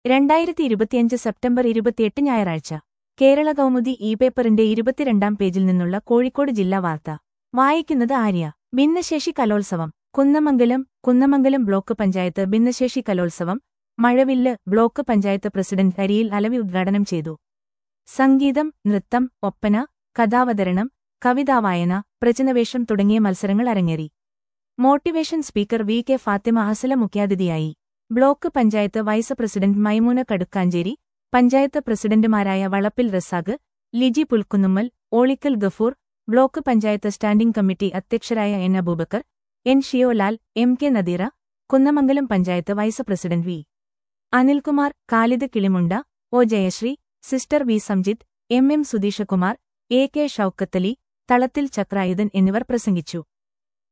2025 September 28 ഞായറാഴ്ച കേരള കൗമുദി ഇ-പേപ്പറിന്റെ 22-ാം പേജിൽ നിന്നുള്ള കോഴിക്കോട് ജില്ലാ വാർത്ത വായിക്കുന്നത് ആര്യ. ഭിന്നശേഷി കലോത്സവം കുന്നമംഗലം ബ്ലോക്ക് പഞ്ചായത്ത് ഭിന്നശേഷി കലോത്സവം മഴവില്ല് ബ്ലോക്ക് പഞ്ചായത്ത് പ്രസിഡന്റ് അരിയിൽ അലവി ഉദ്ഘാടനം ചെയ്തു. സംഗീതം, നൃത്തം, ഒപ്പന, കഥാവതരണം, കവിതാവായന, പ്രചനവേഷം തുടങ്ങിയ മത്സരങ്ങൾ അരങ്ങേറി. Motivation speaker V K Fathima Hasala മുഖ്യാതിഥിയായി. Block panchayat vice president Maimoona Kadukkancheri, panchayat പ്രസിഡന്റുമാരായ Valappil Razak, Liji Pulkkunnummal, Olikkal Gafoor, block panchayat standing committee അധ്യക്ഷരായ N Aboobacker, N Shiyolal, M K Nadeera, Kunnamangalam panchayat vice president V Anilkumar, Khalid Kilimunda, O Jayasree, sister V Samjith, M Sudheeshakumar, A K Shoukathali, Thalathil Chakrayudhan എന്നിവർ പ്രസംഗിച്ചു.